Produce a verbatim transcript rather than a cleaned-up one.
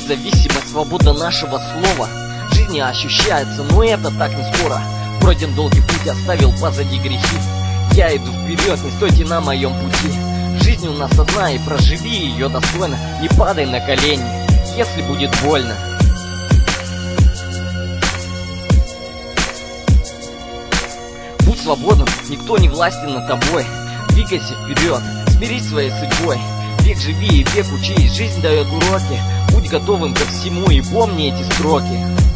независимость, свобода нашего слова. В жизни ощущается, но это так не скоро. Пройден долгий путь, оставил позади грехи. Я иду вперед, не стойте на моем пути. Жизнь у нас одна, и проживи ее достойно. Не падай на колени, если будет больно. Будь свободным, никто не властен над тобой. Двигайся вперед, смирись своей судьбой. Век живи и век учись, жизнь дает уроки. Будь готовым ко всему и помни эти строки.